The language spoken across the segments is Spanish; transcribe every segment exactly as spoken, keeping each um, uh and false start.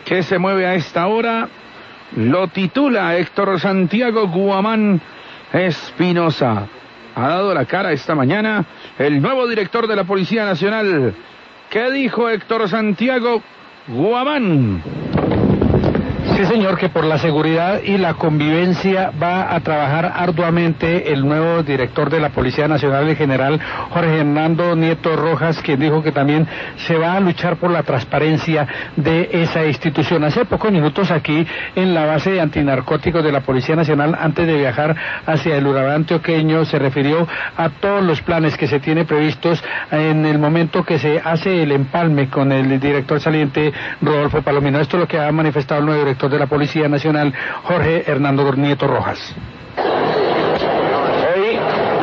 que se mueve a esta hora, lo titula Héctor Santiago Guamán Espinosa. Ha dado la cara esta mañana el nuevo director de la Policía Nacional. ¿Qué dijo Héctor Santiago Guamán? Sí, señor, que por la seguridad y la convivencia va a trabajar arduamente el nuevo director de la Policía Nacional, el general Jorge Hernando Nieto Rojas, quien dijo que también se va a luchar por la transparencia de esa institución. Hace pocos minutos aquí en la base de antinarcóticos de la Policía Nacional, antes de viajar hacia el Urabá antioqueño, se refirió a todos los planes que se tiene previstos en el momento que se hace el empalme con el director saliente Rodolfo Palomino. Esto es lo que ha manifestado el nuevo director de la Policía Nacional, Jorge Hernando Nieto Rojas. Hoy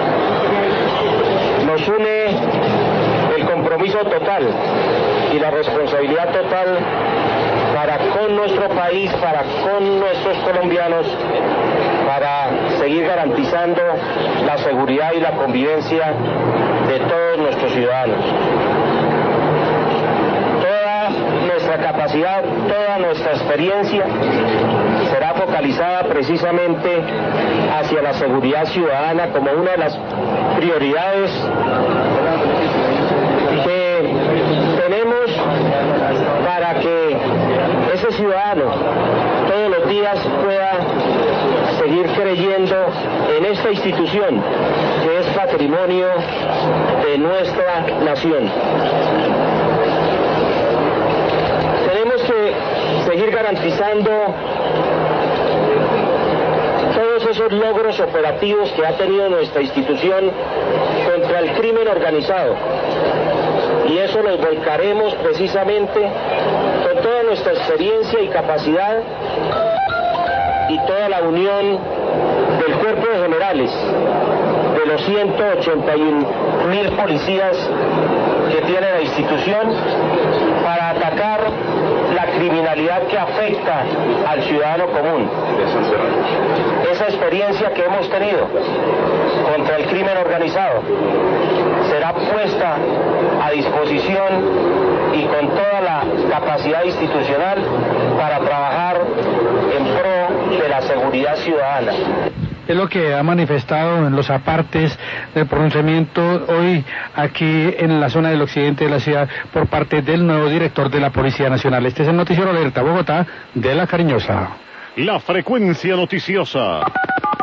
nos une el compromiso total y la responsabilidad total para con nuestro país, para con nuestros colombianos, para seguir garantizando la seguridad y la convivencia de todos nuestros ciudadanos. Nuestra capacidad, toda nuestra experiencia será focalizada precisamente hacia la seguridad ciudadana como una de las prioridades que tenemos para que ese ciudadano todos los días pueda seguir creyendo en esta institución que es patrimonio de nuestra nación. Seguir garantizando todos esos logros operativos que ha tenido nuestra institución contra el crimen organizado, y eso los volcaremos precisamente con toda nuestra experiencia y capacidad y toda la unión del cuerpo de generales, de los ciento ochenta y un mil policías que tiene la institución, para atacar la criminalidad que afecta al ciudadano común. Esa experiencia que hemos tenido contra el crimen organizado será puesta a disposición y con toda la capacidad institucional para trabajar en pro de la seguridad ciudadana. Es lo que ha manifestado en los apartes del pronunciamiento hoy aquí en la zona del occidente de la ciudad por parte del nuevo director de la Policía Nacional. Este es el Noticiero Alerta Bogotá de La Cariñosa. La frecuencia noticiosa.